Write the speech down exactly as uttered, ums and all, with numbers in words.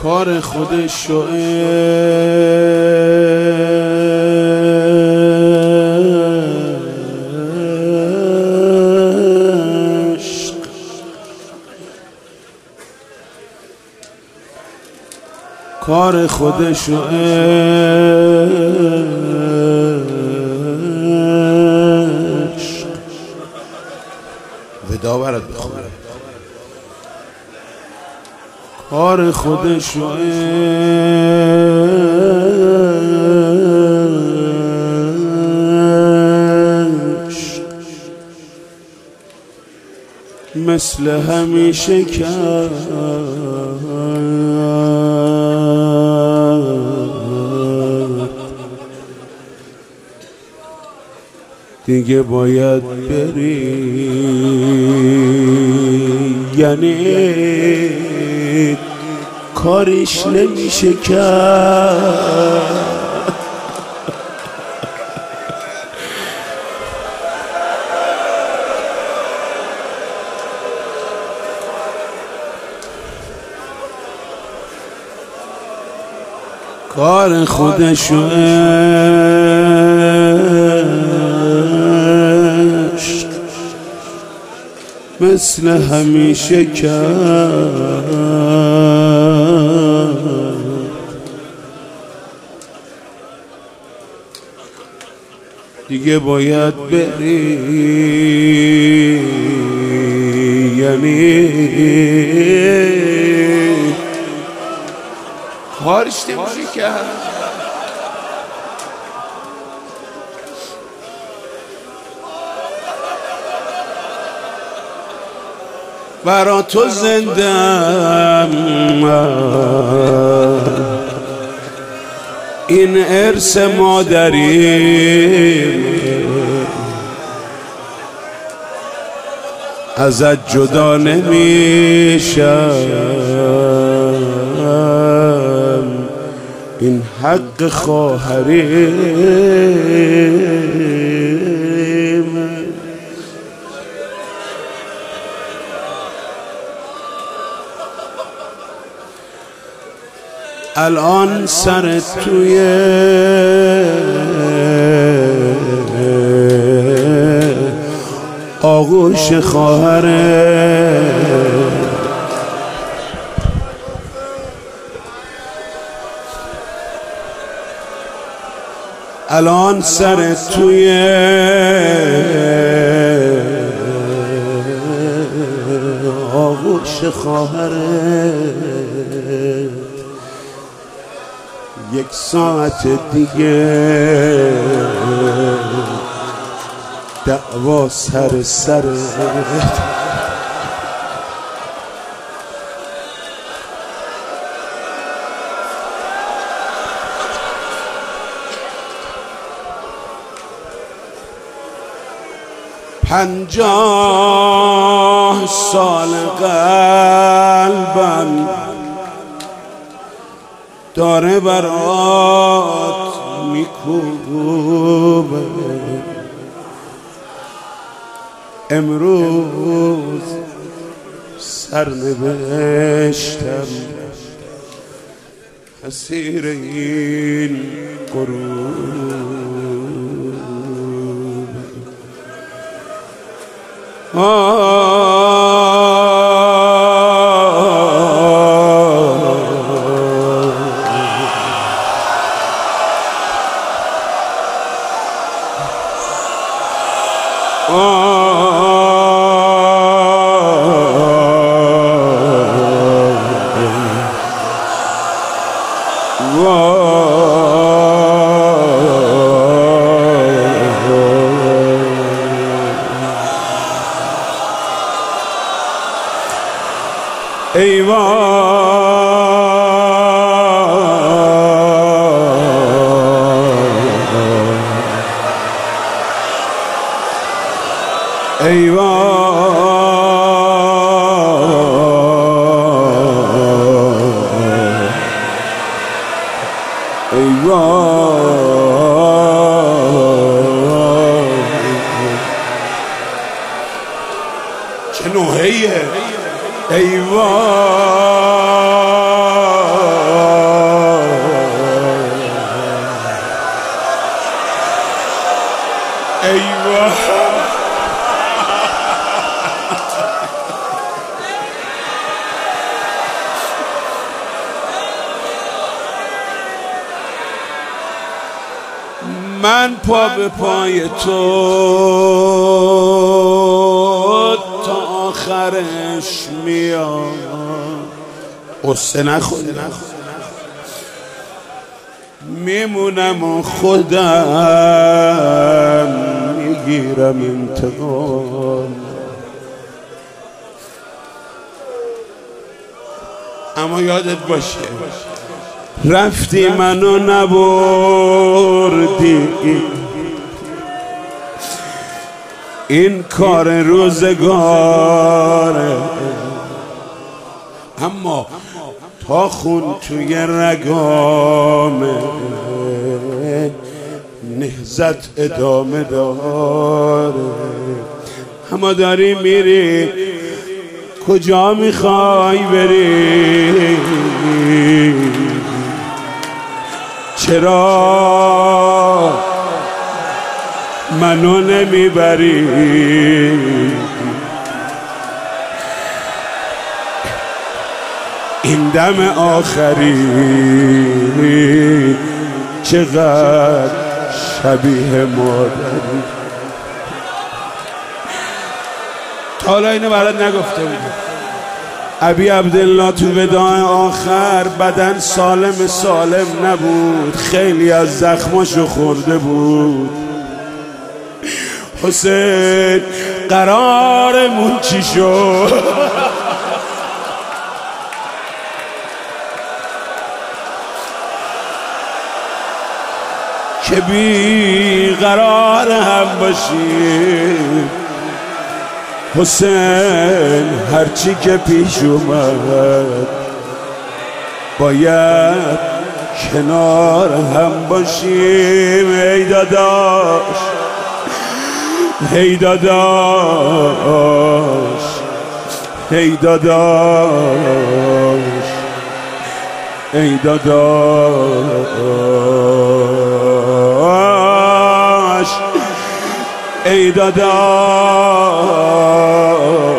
کار خودشو عشق کار خودشو عشق ودا برات بخونم کار خودشو عشق مثل همیشه کرد دیگه باید بری یعنی کاریش نمیشه کرد کار خودشو عشق مثل همیشه کرد دیگه باید بری یعنی کارش نمیشه کرد برا تو زندم این ارث مادری ازت جدا نمیشم این حق خواهری الان سرت توی آغوش خواهره الان سرت توی آغوش خواهره یک ساعت دیگه دعوا سر سر پنجاه سال قلبم داره برات میکوبه امروز سرنوشتم اسیر این غروب ای ای چه نوحیه ای وای من پا به پای تو تا آخرش میام. قصه نخوری میمونم و خودم میگیرم انتقام. اما یادت باشه رفتی منو نبردی، این کار روزگاره، اما تا خون توی رگامه نهزت ادامه داره. اما داری میری کجا میخوای بری؟ چرا منو نمیبری؟ این دم آخری چقدر شبیه مادری. تا حالا اینو برات نگفته بودم. ابی عبدالله تو وداع آخر بدن سالم سالم نبود، خیلی از زخماشو خورده بود. حسین قرارمون چی شد؟ که بی قرار هم باشیم. حسین هرچی که پیش اومد باید کنار هم باشیم. ای داداش، ای داداش، ای داداش، ای داداش، ای داداش.